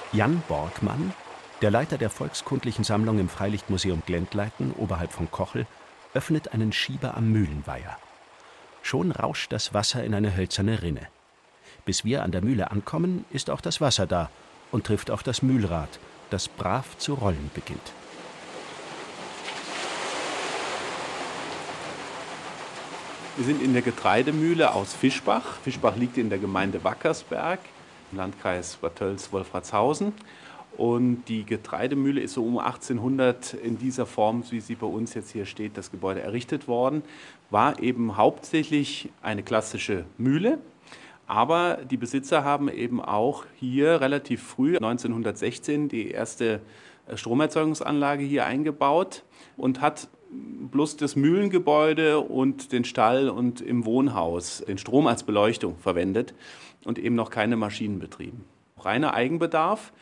Jan Borgmann, der Leiter der Volkskundlichen Sammlung im Freilichtmuseum Glendleiten oberhalb von Kochel, öffnet einen Schieber am Mühlenweiher. Schon rauscht das Wasser in eine hölzerne Rinne. Bis wir an der Mühle ankommen, ist auch das Wasser da und trifft auf das Mühlrad, das brav zu rollen beginnt. Wir sind in der Getreidemühle aus Fischbach. Fischbach liegt in der Gemeinde Wackersberg im Landkreis Bad Tölz-Wolfratshausen. Und die Getreidemühle ist so um 1800 in dieser Form, wie sie bei uns jetzt hier steht, das Gebäude errichtet worden. War eben hauptsächlich eine klassische Mühle. Aber die Besitzer haben eben auch hier relativ früh, 1916, die erste Stromerzeugungsanlage hier eingebaut und hat bloß das Mühlengebäude und den Stall und im Wohnhaus den Strom als Beleuchtung verwendet und eben noch keine Maschinen betrieben. Reiner Eigenbedarf,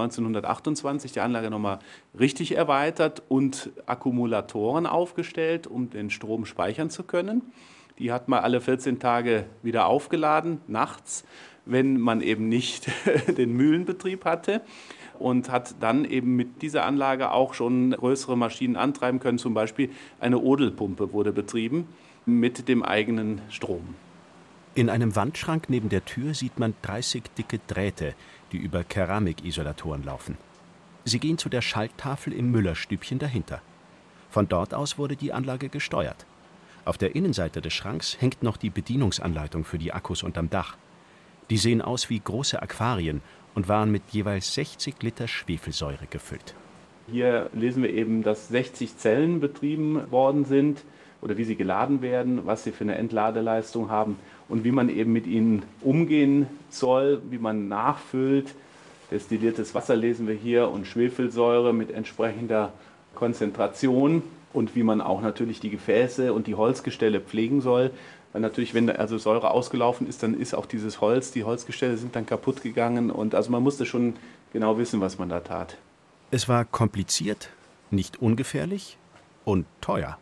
1928 die Anlage nochmal richtig erweitert und Akkumulatoren aufgestellt, um den Strom speichern zu können. Die hat man alle 14 Tage wieder aufgeladen, nachts, wenn man eben nicht den Mühlenbetrieb hatte. Und hat dann eben mit dieser Anlage auch schon größere Maschinen antreiben können. Zum Beispiel eine Odelpumpe wurde betrieben mit dem eigenen Strom. In einem Wandschrank neben der Tür sieht man 30 dicke Drähte, die über Keramikisolatoren laufen. Sie gehen zu der Schalttafel im Müllerstübchen dahinter. Von dort aus wurde die Anlage gesteuert. Auf der Innenseite des Schranks hängt noch die Bedienungsanleitung für die Akkus unterm Dach. Die sehen aus wie große Aquarien und waren mit jeweils 60 Liter Schwefelsäure gefüllt. Hier lesen wir eben, dass 60 Zellen betrieben worden sind oder wie sie geladen werden, was sie für eine Entladeleistung haben und wie man eben mit ihnen umgehen soll, wie man nachfüllt. Destilliertes Wasser lesen wir hier und Schwefelsäure mit entsprechender Konzentration und wie man auch natürlich die Gefäße und die Holzgestelle pflegen soll. Weil natürlich, wenn also Säure ausgelaufen ist, dann ist auch dieses Holz, die Holzgestelle sind dann kaputt gegangen. Und also man musste schon genau wissen, was man da tat. Es war kompliziert, nicht ungefährlich und teuer.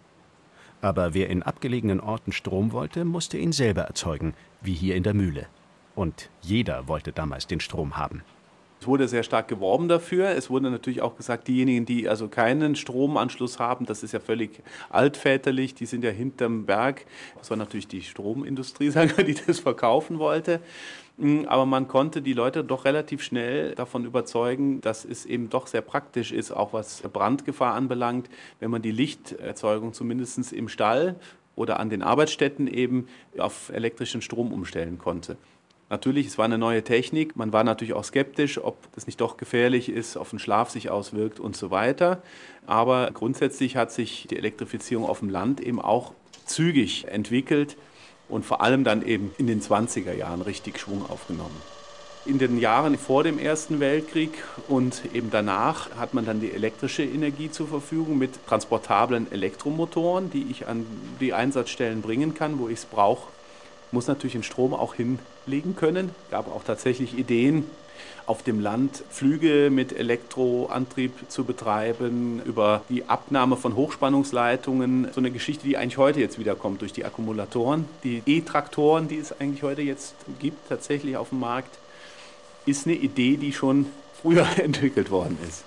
Aber wer in abgelegenen Orten Strom wollte, musste ihn selber erzeugen, wie hier in der Mühle. Und jeder wollte damals den Strom haben. Es wurde sehr stark geworben dafür. Es wurde natürlich auch gesagt, diejenigen, die also keinen Stromanschluss haben, das ist ja völlig altväterlich, die sind ja hinterm Berg. Das war natürlich die Stromindustrie, sagen wir, die das verkaufen wollte. Aber man konnte die Leute doch relativ schnell davon überzeugen, dass es eben doch sehr praktisch ist, auch was Brandgefahr anbelangt, wenn man die Lichterzeugung zumindest im Stall oder an den Arbeitsstätten eben auf elektrischen Strom umstellen konnte. Natürlich, es war eine neue Technik. Man war natürlich auch skeptisch, ob das nicht doch gefährlich ist, auf den Schlaf sich auswirkt und so weiter. Aber grundsätzlich hat sich die Elektrifizierung auf dem Land eben auch zügig entwickelt und vor allem dann eben in den 20er Jahren richtig Schwung aufgenommen. In den Jahren vor dem Ersten Weltkrieg und eben danach hat man dann die elektrische Energie zur Verfügung mit transportablen Elektromotoren, die ich an die Einsatzstellen bringen kann, wo ich es brauche. Muss natürlich den Strom auch hinlegen können. Es gab auch tatsächlich Ideen, auf dem Land Flüge mit Elektroantrieb zu betreiben, über die Abnahme von Hochspannungsleitungen. So eine Geschichte, die eigentlich heute jetzt wiederkommt durch die Akkumulatoren. Die E-Traktoren, die es eigentlich heute jetzt gibt, tatsächlich auf dem Markt, ist eine Idee, die schon früher entwickelt worden ist.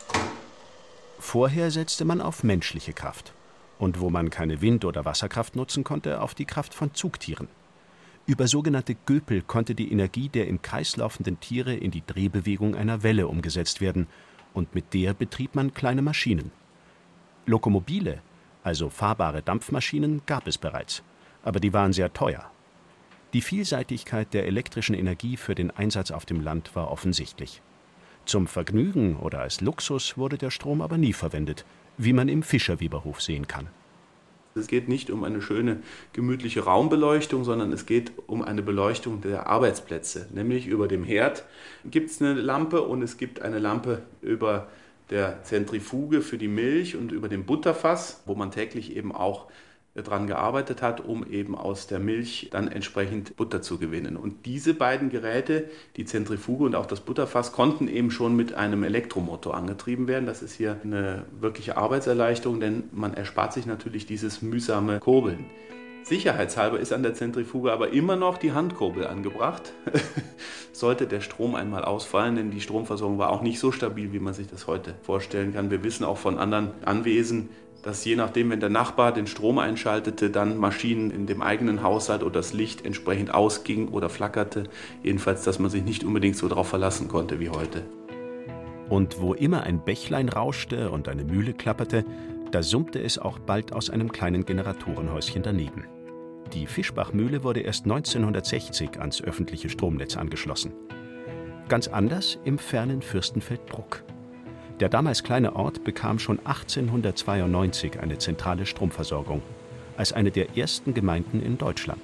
Vorher setzte man auf menschliche Kraft. Und wo man keine Wind- oder Wasserkraft nutzen konnte, auf die Kraft von Zugtieren. Über sogenannte Göpel konnte die Energie der im Kreis laufenden Tiere in die Drehbewegung einer Welle umgesetzt werden, und mit der betrieb man kleine Maschinen. Lokomobile, also fahrbare Dampfmaschinen, gab es bereits, aber die waren sehr teuer. Die Vielseitigkeit der elektrischen Energie für den Einsatz auf dem Land war offensichtlich. Zum Vergnügen oder als Luxus wurde der Strom aber nie verwendet, wie man im Fischerweberhof sehen kann. Es geht nicht um eine schöne, gemütliche Raumbeleuchtung, sondern es geht um eine Beleuchtung der Arbeitsplätze. Nämlich über dem Herd gibt es eine Lampe und es gibt eine Lampe über der Zentrifuge für die Milch und über dem Butterfass, wo man täglich eben auch dran gearbeitet hat, um eben aus der Milch dann entsprechend Butter zu gewinnen. Und diese beiden Geräte, die Zentrifuge und auch das Butterfass, konnten eben schon mit einem Elektromotor angetrieben werden. Das ist hier eine wirkliche Arbeitserleichterung, denn man erspart sich natürlich dieses mühsame Kurbeln. Sicherheitshalber ist an der Zentrifuge aber immer noch die Handkurbel angebracht. Sollte der Strom einmal ausfallen, denn die Stromversorgung war auch nicht so stabil, wie man sich das heute vorstellen kann. Wir wissen auch von anderen Anwesen, dass je nachdem, wenn der Nachbar den Strom einschaltete, dann Maschinen in dem eigenen Haushalt oder das Licht entsprechend ausging oder flackerte. Jedenfalls, dass man sich nicht unbedingt so darauf verlassen konnte wie heute. Und wo immer ein Bächlein rauschte und eine Mühle klapperte, da summte es auch bald aus einem kleinen Generatorenhäuschen daneben. Die Fischbachmühle wurde erst 1960 ans öffentliche Stromnetz angeschlossen. Ganz anders im fernen Fürstenfeldbruck. Der damals kleine Ort bekam schon 1892 eine zentrale Stromversorgung, als eine der ersten Gemeinden in Deutschland.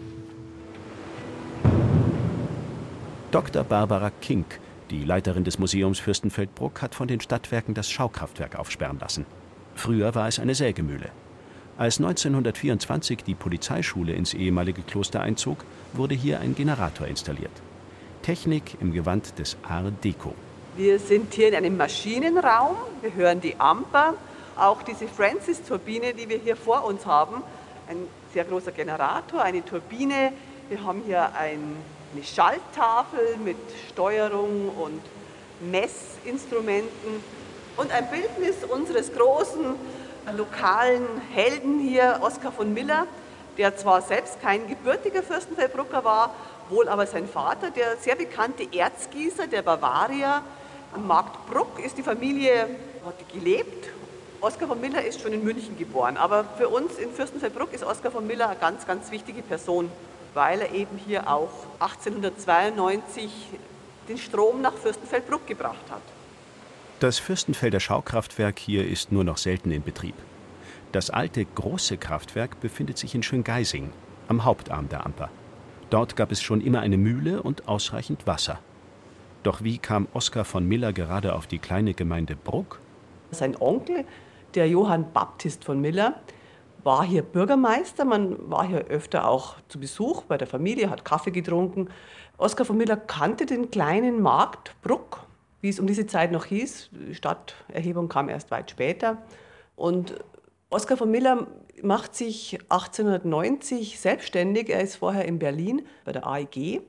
Dr. Barbara Kink, die Leiterin des Museums Fürstenfeldbruck, hat von den Stadtwerken das Schaukraftwerk aufsperren lassen. Früher war es eine Sägemühle. Als 1924 die Polizeischule ins ehemalige Kloster einzog, wurde hier ein Generator installiert. Technik im Gewand des Art Deco. Wir sind hier in einem Maschinenraum. Wir hören die Amper, auch diese Francis-Turbine, die wir hier vor uns haben. Ein sehr großer Generator, eine Turbine. Wir haben hier eine Schalttafel mit Steuerung und Messinstrumenten und ein Bildnis unseres großen lokalen Helden hier, Oskar von Miller, der zwar selbst kein gebürtiger Fürstenfeldbrucker war, wohl aber sein Vater, der sehr bekannte Erzgießer der Bavaria. Am Markt Bruck ist die Familie, hat gelebt. Oskar von Miller ist schon in München geboren, aber für uns in Fürstenfeldbruck ist Oskar von Miller eine ganz, ganz wichtige Person, weil er eben hier auch 1892 den Strom nach Fürstenfeldbruck gebracht hat. Das Fürstenfelder Schaukraftwerk hier ist nur noch selten in Betrieb. Das alte, große Kraftwerk befindet sich in Schöngeising, am Hauptarm der Amper. Dort gab es schon immer eine Mühle und ausreichend Wasser. Doch wie kam Oskar von Miller gerade auf die kleine Gemeinde Bruck? Sein Onkel, der Johann Baptist von Miller, war hier Bürgermeister. Man war hier öfter auch zu Besuch bei der Familie, hat Kaffee getrunken. Oskar von Miller kannte den kleinen Markt Bruck, wie es um diese Zeit noch hieß. Die Stadterhebung kam erst weit später. Und Oskar von Miller macht sich 1890 selbstständig. Er ist vorher in Berlin bei der AEG.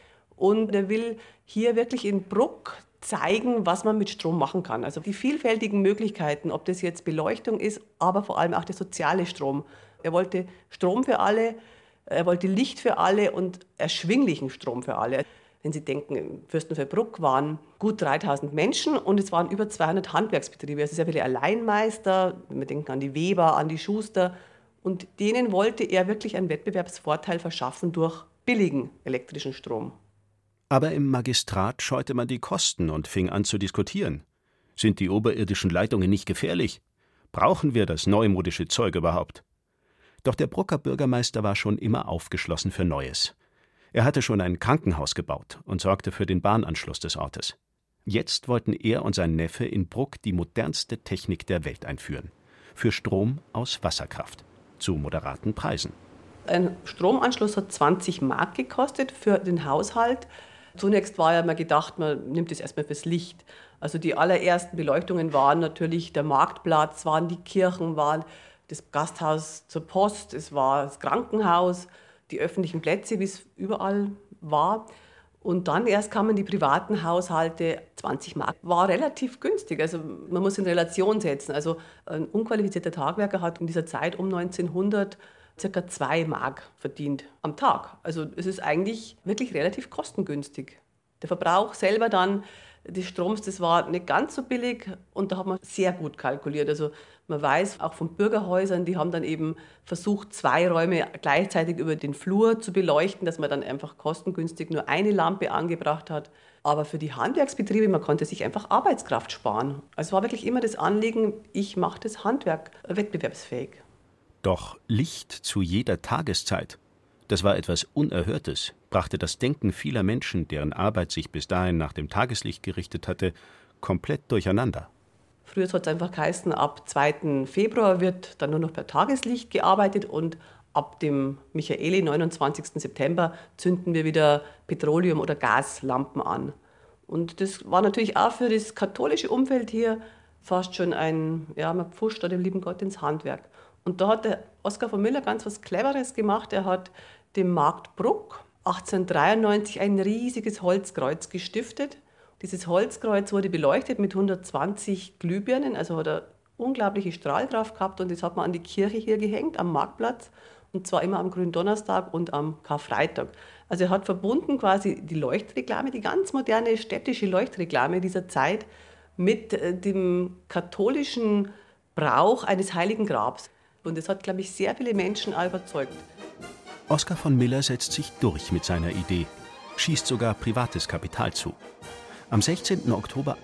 Und er will hier wirklich in Bruck zeigen, was man mit Strom machen kann. Also die vielfältigen Möglichkeiten, ob das jetzt Beleuchtung ist, aber vor allem auch der soziale Strom. Er wollte Strom für alle, er wollte Licht für alle und erschwinglichen Strom für alle. Wenn Sie denken, in Fürstenfeldbruck waren gut 3000 Menschen und es waren über 200 Handwerksbetriebe, also sehr viele Alleinmeister, wir denken an die Weber, an die Schuster. Und denen wollte er wirklich einen Wettbewerbsvorteil verschaffen durch billigen elektrischen Strom. Aber im Magistrat scheute man die Kosten und fing an zu diskutieren. Sind die oberirdischen Leitungen nicht gefährlich? Brauchen wir das neumodische Zeug überhaupt? Doch der Brucker Bürgermeister war schon immer aufgeschlossen für Neues. Er hatte schon ein Krankenhaus gebaut und sorgte für den Bahnanschluss des Ortes. Jetzt wollten er und sein Neffe in Bruck die modernste Technik der Welt einführen. Für Strom aus Wasserkraft. Zu moderaten Preisen. Ein Stromanschluss hat 20 Mark gekostet für den Haushalt. Zunächst war ja mal gedacht, man nimmt es erstmal fürs Licht. Also die allerersten Beleuchtungen waren natürlich der Marktplatz, waren die Kirchen, waren das Gasthaus zur Post, es war das Krankenhaus, die öffentlichen Plätze, wie es überall war. Und dann erst kamen die privaten Haushalte. 20 Mark war relativ günstig. Also man muss in Relation setzen. Also ein unqualifizierter Tagwerker hat in dieser Zeit um 1900 ca. 2 Mark verdient am Tag. Also es ist eigentlich wirklich relativ kostengünstig. Der Verbrauch selber dann des Stroms, das war nicht ganz so billig und da hat man sehr gut kalkuliert. Also man weiß auch von Bürgerhäusern, die haben dann eben versucht, 2 Räume gleichzeitig über den Flur zu beleuchten, dass man dann einfach kostengünstig nur eine Lampe angebracht hat. Aber für die Handwerksbetriebe, man konnte sich einfach Arbeitskraft sparen. Also es war wirklich immer das Anliegen, ich mache das Handwerk wettbewerbsfähig. Doch Licht zu jeder Tageszeit, das war etwas Unerhörtes, brachte das Denken vieler Menschen, deren Arbeit sich bis dahin nach dem Tageslicht gerichtet hatte, komplett durcheinander. Früher hat es einfach geheißen, ab 2. Februar wird dann nur noch per Tageslicht gearbeitet und ab dem Michaeli, 29. September, zünden wir wieder Petroleum- oder Gaslampen an. Und das war natürlich auch für das katholische Umfeld hier fast schon man pfuscht da dem lieben Gott ins Handwerk. Und da hat der Oskar von Miller ganz was Cleveres gemacht. Er hat dem Markt Bruck 1893 ein riesiges Holzkreuz gestiftet. Dieses Holzkreuz wurde beleuchtet mit 120 Glühbirnen, also hat er unglaubliche Strahlkraft gehabt und das hat man an die Kirche hier gehängt, am Marktplatz, und zwar immer am Gründonnerstag und am Karfreitag. Also er hat verbunden quasi die Leuchtreklame, die ganz moderne städtische Leuchtreklame dieser Zeit mit dem katholischen Brauch eines heiligen Grabs. Und das hat, glaube ich, sehr viele Menschen auch überzeugt. Oskar von Miller setzt sich durch mit seiner Idee, schießt sogar privates Kapital zu. Am 16. Oktober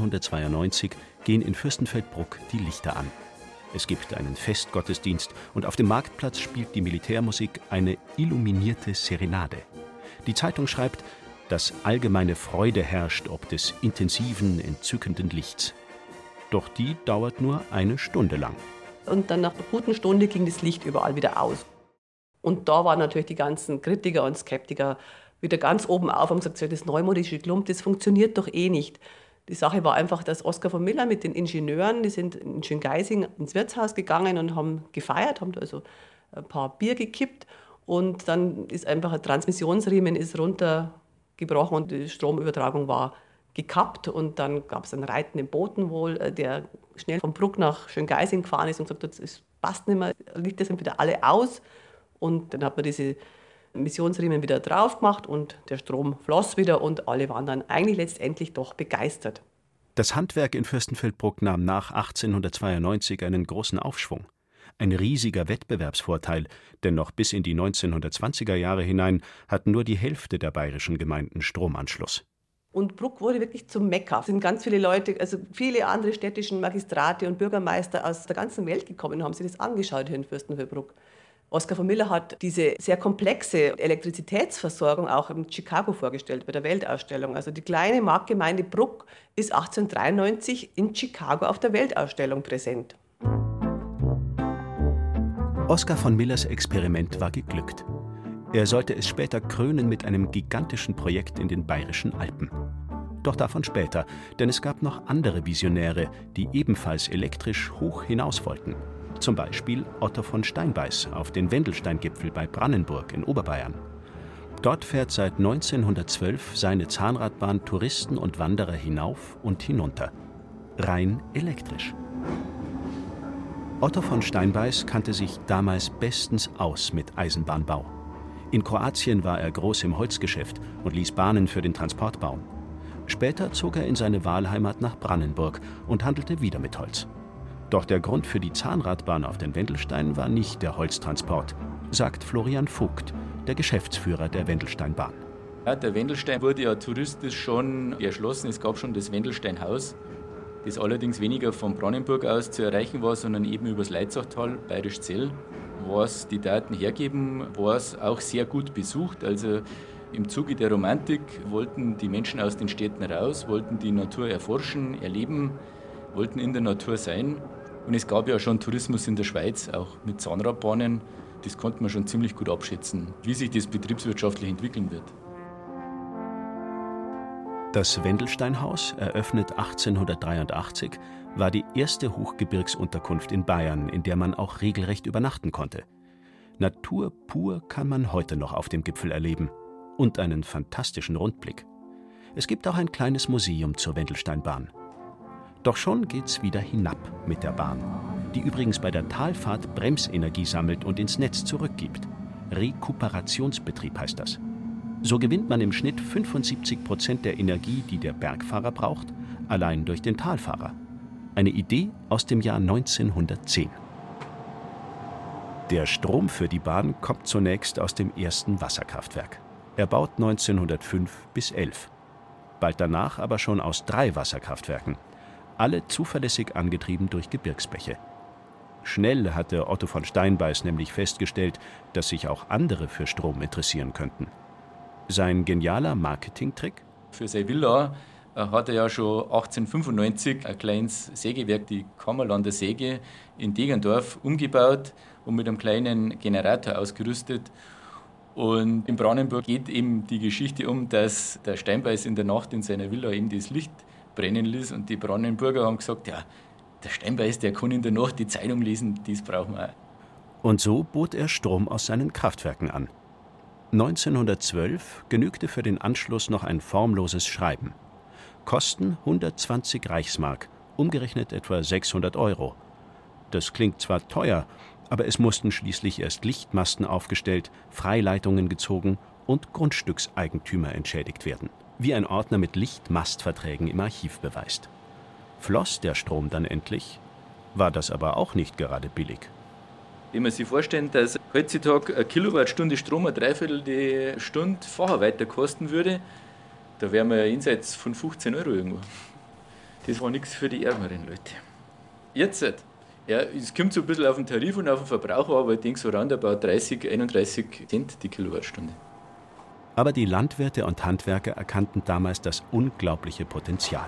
1892 gehen in Fürstenfeldbruck die Lichter an. Es gibt einen Festgottesdienst und auf dem Marktplatz spielt die Militärmusik eine illuminierte Serenade. Die Zeitung schreibt, dass allgemeine Freude herrscht ob des intensiven, entzückenden Lichts. Doch die dauert nur eine Stunde lang. Und dann nach einer guten Stunde ging das Licht überall wieder aus. Und da waren natürlich die ganzen Kritiker und Skeptiker wieder ganz oben auf und gesagt, das neumodische Klump, das funktioniert doch eh nicht. Die Sache war einfach, dass Oskar von Miller mit den Ingenieuren, die sind in Schöngeising ins Wirtshaus gegangen und haben gefeiert, haben da also ein paar Bier gekippt und dann ist einfach ein Transmissionsriemen ist runtergebrochen und die Stromübertragung war gekappt und dann gab es einen reitenden Boten wohl, der schnell von Bruck nach Schöngeising gefahren ist und gesagt hat, es passt nicht mehr, Lichter sind wieder alle aus und dann hat man diese Missionsriemen wieder drauf gemacht und der Strom floss wieder und alle waren dann eigentlich letztendlich doch begeistert. Das Handwerk in Fürstenfeldbruck nahm nach 1892 einen großen Aufschwung. Ein riesiger Wettbewerbsvorteil, denn noch bis in die 1920er Jahre hinein hatten nur die Hälfte der bayerischen Gemeinden Stromanschluss. Und Bruck wurde wirklich zum Mekka. Es sind ganz viele Leute, also viele andere städtischen Magistrate und Bürgermeister aus der ganzen Welt gekommen und haben sich das angeschaut hier in Fürstenfeldbruck. Oskar von Miller hat diese sehr komplexe Elektrizitätsversorgung auch in Chicago vorgestellt bei der Weltausstellung. Also die kleine Marktgemeinde Bruck ist 1893 in Chicago auf der Weltausstellung präsent. Oskar von Millers Experiment war geglückt. Er sollte es später krönen mit einem gigantischen Projekt in den Bayerischen Alpen. Doch davon später, denn es gab noch andere Visionäre, die ebenfalls elektrisch hoch hinaus wollten. Zum Beispiel Otto von Steinbeiß auf den Wendelsteingipfel bei Brannenburg in Oberbayern. Dort fährt seit 1912 seine Zahnradbahn Touristen und Wanderer hinauf und hinunter. Rein elektrisch. Otto von Steinbeiß kannte sich damals bestens aus mit Eisenbahnbau. In Kroatien war er groß im Holzgeschäft und ließ Bahnen für den Transport bauen. Später zog er in seine Wahlheimat nach Brannenburg und handelte wieder mit Holz. Doch der Grund für die Zahnradbahn auf den Wendelstein war nicht der Holztransport, sagt Florian Vogt, der Geschäftsführer der Wendelsteinbahn. Ja, der Wendelstein wurde ja touristisch schon erschlossen. Es gab schon das Wendelsteinhaus, das allerdings weniger von Brannenburg aus zu erreichen war, sondern eben übers Leitzachtal, Bayerisch-Zell. Was die Daten hergeben, war es auch sehr gut besucht. Also im Zuge der Romantik wollten die Menschen aus den Städten raus, wollten die Natur erforschen, erleben, wollten in der Natur sein. Und es gab ja schon Tourismus in der Schweiz, auch mit Zahnradbahnen. Das konnte man schon ziemlich gut abschätzen, wie sich das betriebswirtschaftlich entwickeln wird. Das Wendelsteinhaus, eröffnet 1883, war die erste Hochgebirgsunterkunft in Bayern, in der man auch regelrecht übernachten konnte. Natur pur kann man heute noch auf dem Gipfel erleben. Und einen fantastischen Rundblick. Es gibt auch ein kleines Museum zur Wendelsteinbahn. Doch schon geht's wieder hinab mit der Bahn, die übrigens bei der Talfahrt Bremsenergie sammelt und ins Netz zurückgibt. Rekuperationsbetrieb heißt das. So gewinnt man im Schnitt 75% der Energie, die der Bergfahrer braucht, allein durch den Talfahrer. Eine Idee aus dem Jahr 1910. Der Strom für die Bahn kommt zunächst aus dem ersten Wasserkraftwerk. Erbaut 1905 bis 11. Bald danach aber schon aus 3 Wasserkraftwerken. Alle zuverlässig angetrieben durch Gebirgsbäche. Schnell hatte Otto von Steinbeiß nämlich festgestellt, dass sich auch andere für Strom interessieren könnten. Sein genialer Marketingtrick? Für seine Villa hat er ja schon 1895 ein kleines Sägewerk, die Kammerlander Säge, in Degerndorf umgebaut und mit einem kleinen Generator ausgerüstet. Und in Brannenburg geht eben die Geschichte um, dass der Steinbeiß in der Nacht in seiner Villa eben das Licht brennen ließ. Und die Brannenburger haben gesagt, ja, der Steinbeiß, der kann in der Nacht die Zeitung lesen, das brauchen wir auch. Und so bot er Strom aus seinen Kraftwerken an. 1912 genügte für den Anschluss noch ein formloses Schreiben. Kosten 120 Reichsmark, umgerechnet etwa 600 Euro. Das klingt zwar teuer, aber es mussten schließlich erst Lichtmasten aufgestellt, Freileitungen gezogen und Grundstückseigentümer entschädigt werden, wie ein Ordner mit Lichtmastverträgen im Archiv beweist. Floss der Strom dann endlich, war das aber auch nicht gerade billig. Wenn man sich vorstellt, dass heutzutage eine Kilowattstunde Strom eine Dreiviertel Stunde vorher weiter kosten würde, da wären wir ja jenseits von 15 Euro irgendwo. Das war nichts für die ärmeren Leute. Jetzt, ja, es kommt so ein bisschen auf den Tarif und auf den Verbraucher, aber ich denke so roundabout 30, 31 Cent die Kilowattstunde. Aber die Landwirte und Handwerker erkannten damals das unglaubliche Potenzial.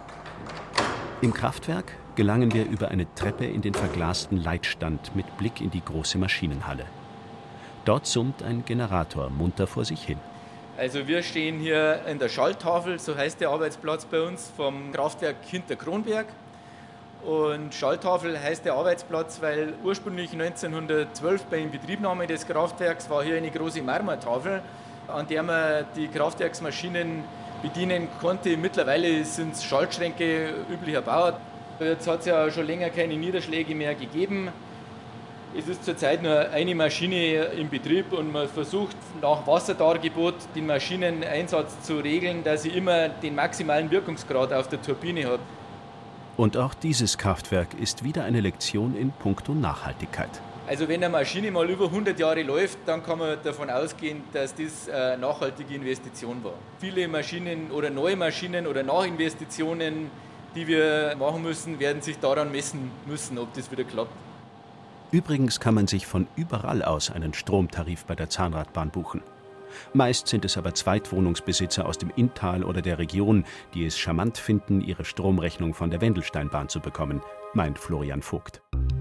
Im Kraftwerk gelangen wir über eine Treppe in den verglasten Leitstand mit Blick in die große Maschinenhalle. Dort summt ein Generator munter vor sich hin. Also wir stehen hier in der Schalltafel, so heißt der Arbeitsplatz bei uns, vom Kraftwerk Hinterkronberg. Und Schalltafel heißt der Arbeitsplatz, weil ursprünglich 1912 bei Inbetriebnahme des Kraftwerks war hier eine große Marmortafel, an der man die Kraftwerksmaschinen bedienen konnte. Mittlerweile sind es Schaltschränke üblicher Bauart. Jetzt hat es ja schon länger keine Niederschläge mehr gegeben. Es ist zurzeit nur eine Maschine im Betrieb und man versucht nach Wasserdargebot den Maschineneinsatz zu regeln, dass sie immer den maximalen Wirkungsgrad auf der Turbine hat. Und auch dieses Kraftwerk ist wieder eine Lektion in puncto Nachhaltigkeit. Also wenn eine Maschine mal über 100 Jahre läuft, dann kann man davon ausgehen, dass das eine nachhaltige Investition war. Viele Maschinen oder neue Maschinen oder Nachinvestitionen, die wir machen müssen, werden sich daran messen müssen, ob das wieder klappt. Übrigens kann man sich von überall aus einen Stromtarif bei der Zahnradbahn buchen. Meist sind es aber Zweitwohnungsbesitzer aus dem Inntal oder der Region, die es charmant finden, ihre Stromrechnung von der Wendelsteinbahn zu bekommen, meint Florian Vogt.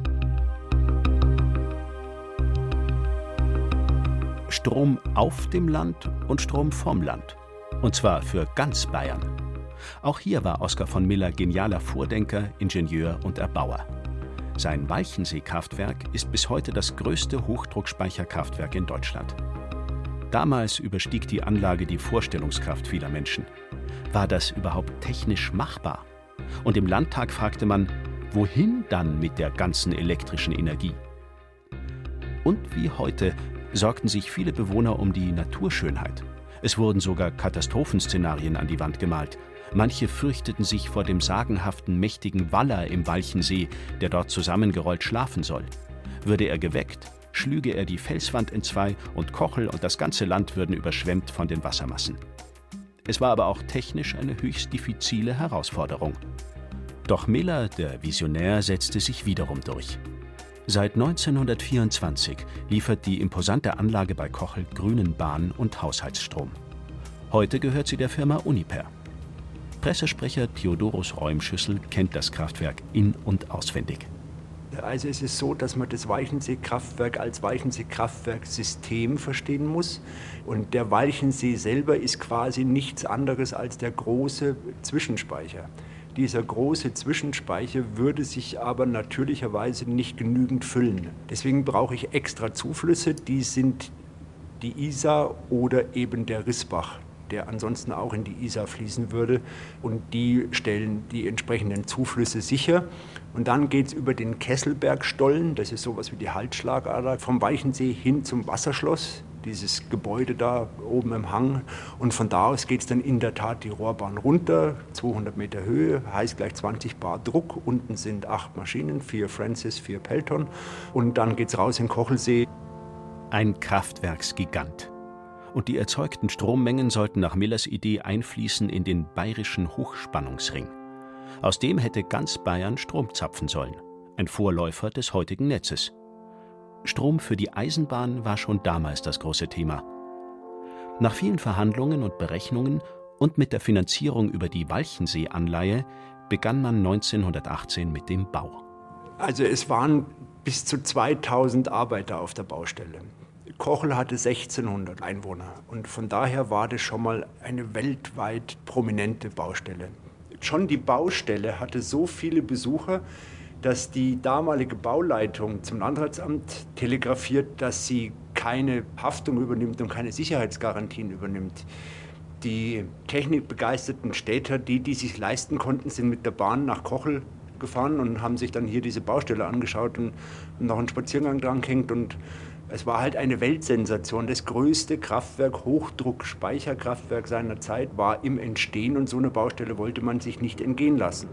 Strom auf dem Land und Strom vom Land. Und zwar für ganz Bayern. Auch hier war Oskar von Miller genialer Vordenker, Ingenieur und Erbauer. Sein Walchensee-Kraftwerk ist bis heute das größte Hochdruckspeicherkraftwerk in Deutschland. Damals überstieg die Anlage die Vorstellungskraft vieler Menschen. War das überhaupt technisch machbar? Und im Landtag fragte man, wohin dann mit der ganzen elektrischen Energie? Und wie heute sorgten sich viele Bewohner um die Naturschönheit. Es wurden sogar Katastrophenszenarien an die Wand gemalt. Manche fürchteten sich vor dem sagenhaften mächtigen Waller im Walchensee, der dort zusammengerollt schlafen soll. Würde er geweckt, schlüge er die Felswand entzwei und Kochel und das ganze Land würden überschwemmt von den Wassermassen. Es war aber auch technisch eine höchst diffizile Herausforderung. Doch Miller, der Visionär, setzte sich wiederum durch. Seit 1924 liefert die imposante Anlage bei Kochel grünen Bahn- und Haushaltsstrom. Heute gehört sie der Firma Uniper. Pressesprecher Theodorus Räumschüssel kennt das Kraftwerk in- und auswendig. Also es ist so, dass man das Walchensee-Kraftwerk als Walchensee-Kraftwerkssystem verstehen muss. Und der Walchensee selber ist quasi nichts anderes als der große Zwischenspeicher. Dieser große Zwischenspeicher würde sich aber natürlicherweise nicht genügend füllen. Deswegen brauche ich extra Zuflüsse, die sind die Isar oder eben der Rissbach, der ansonsten auch in die Isar fließen würde. Und die stellen die entsprechenden Zuflüsse sicher. Und dann geht es über den Kesselbergstollen, das ist sowas wie die Halsschlagader, vom Walchensee hin zum Wasserschloss, dieses Gebäude da oben im Hang. Und von da aus geht es dann in der Tat die Rohrbahn runter, 200 Meter Höhe, heißt gleich 20 Bar Druck. Unten sind 8 Maschinen, 4 Francis, 4 Pelton. Und dann geht es raus in Kochelsee. Ein Kraftwerksgigant. Und die erzeugten Strommengen sollten nach Millers Idee einfließen in den bayerischen Hochspannungsring. Aus dem hätte ganz Bayern Strom zapfen sollen, ein Vorläufer des heutigen Netzes. Strom für die Eisenbahn war schon damals das große Thema. Nach vielen Verhandlungen und Berechnungen und mit der Finanzierung über die Walchensee-Anleihe begann man 1918 mit dem Bau. Also es waren bis zu 2000 Arbeiter auf der Baustelle. Kochel hatte 1600 Einwohner und von daher war das schon mal eine weltweit prominente Baustelle. Schon die Baustelle hatte so viele Besucher, dass die damalige Bauleitung zum Landratsamt telegrafiert, dass sie keine Haftung übernimmt und keine Sicherheitsgarantien übernimmt. Die technikbegeisterten Städter, die sich leisten konnten, sind mit der Bahn nach Kochel gefahren und haben sich dann hier diese Baustelle angeschaut und noch einen Spaziergang dran gehängt. Und es war halt eine Weltsensation. Das größte Kraftwerk, Hochdruck-Speicherkraftwerk seiner Zeit war im Entstehen und so eine Baustelle wollte man sich nicht entgehen lassen.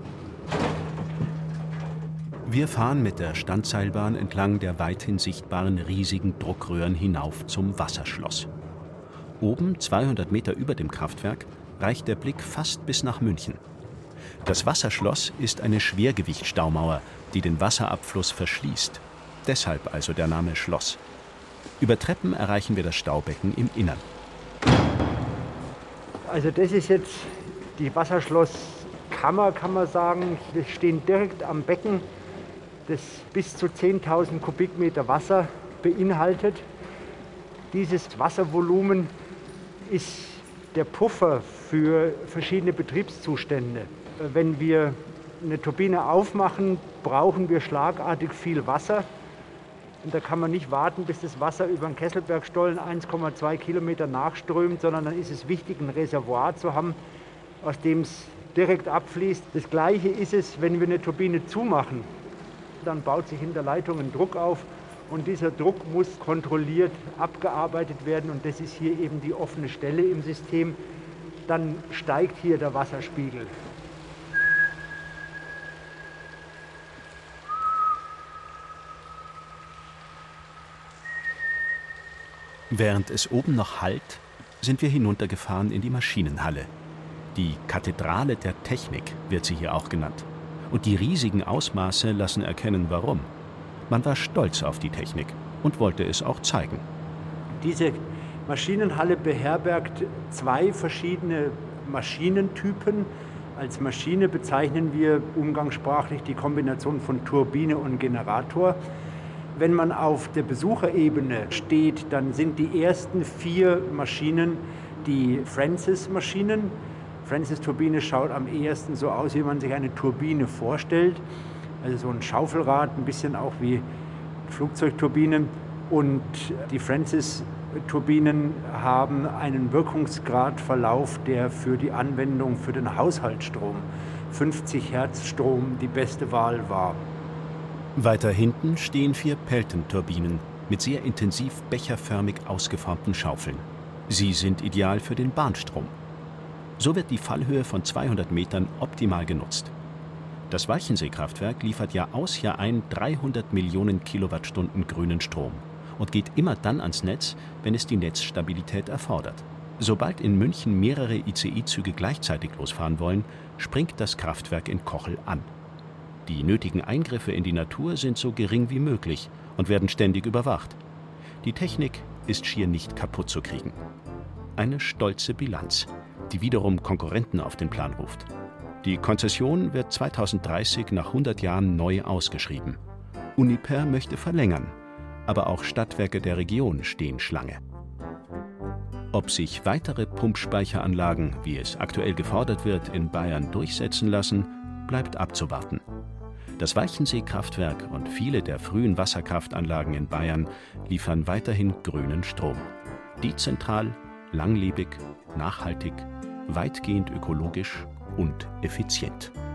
Wir fahren mit der Standseilbahn entlang der weithin sichtbaren riesigen Druckröhren hinauf zum Wasserschloss. Oben, 200 Meter über dem Kraftwerk, reicht der Blick fast bis nach München. Das Wasserschloss ist eine Schwergewichtsstaumauer, die den Wasserabfluss verschließt. Deshalb also der Name Schloss. Über Treppen erreichen wir das Staubecken im Innern. Also das ist jetzt die Wasserschlosskammer, kann man sagen. Wir stehen direkt am Becken, das bis zu 10.000 Kubikmeter Wasser beinhaltet. Dieses Wasservolumen ist der Puffer für verschiedene Betriebszustände. Wenn wir eine Turbine aufmachen, brauchen wir schlagartig viel Wasser. Und da kann man nicht warten, bis das Wasser über den Kesselbergstollen 1,2 Kilometer nachströmt, sondern dann ist es wichtig, ein Reservoir zu haben, aus dem es direkt abfließt. Das Gleiche ist es, wenn wir eine Turbine zumachen. Dann baut sich in der Leitung ein Druck auf und dieser Druck muss kontrolliert abgearbeitet werden und das ist hier eben die offene Stelle im System. Dann steigt hier der Wasserspiegel. Während es oben noch hallt, sind wir hinuntergefahren in die Maschinenhalle. Die Kathedrale der Technik wird sie hier auch genannt. Und die riesigen Ausmaße lassen erkennen, warum. Man war stolz auf die Technik und wollte es auch zeigen. Diese Maschinenhalle beherbergt 2 verschiedene Maschinentypen. Als Maschine bezeichnen wir umgangssprachlich die Kombination von Turbine und Generator. Wenn man auf der Besucherebene steht, dann sind die ersten 4 Maschinen die Francis-Maschinen. Francis-Turbine schaut am ehesten so aus, wie man sich eine Turbine vorstellt. Also so ein Schaufelrad, ein bisschen auch wie Flugzeugturbinen. Und die Francis-Turbinen haben einen Wirkungsgradverlauf, der für die Anwendung für den Haushaltsstrom, 50 Hertz Strom, die beste Wahl war. Weiter hinten stehen 4 Pelton-Turbinen mit sehr intensiv becherförmig ausgeformten Schaufeln. Sie sind ideal für den Bahnstrom. So wird die Fallhöhe von 200 Metern optimal genutzt. Das Walchensee-Kraftwerk liefert Jahr aus, Jahr ein 300 Millionen Kilowattstunden grünen Strom und geht immer dann ans Netz, wenn es die Netzstabilität erfordert. Sobald in München mehrere ICE-Züge gleichzeitig losfahren wollen, springt das Kraftwerk in Kochel an. Die nötigen Eingriffe in die Natur sind so gering wie möglich und werden ständig überwacht. Die Technik ist schier nicht kaputt zu kriegen. Eine stolze Bilanz, die wiederum Konkurrenten auf den Plan ruft. Die Konzession wird 2030 nach 100 Jahren neu ausgeschrieben. Uniper möchte verlängern, aber auch Stadtwerke der Region stehen Schlange. Ob sich weitere Pumpspeicheranlagen, wie es aktuell gefordert wird, in Bayern durchsetzen lassen, bleibt abzuwarten. Das Walchensee-Kraftwerk und viele der frühen Wasserkraftanlagen in Bayern liefern weiterhin grünen Strom. Dezentral, langlebig, nachhaltig, weitgehend ökologisch und effizient.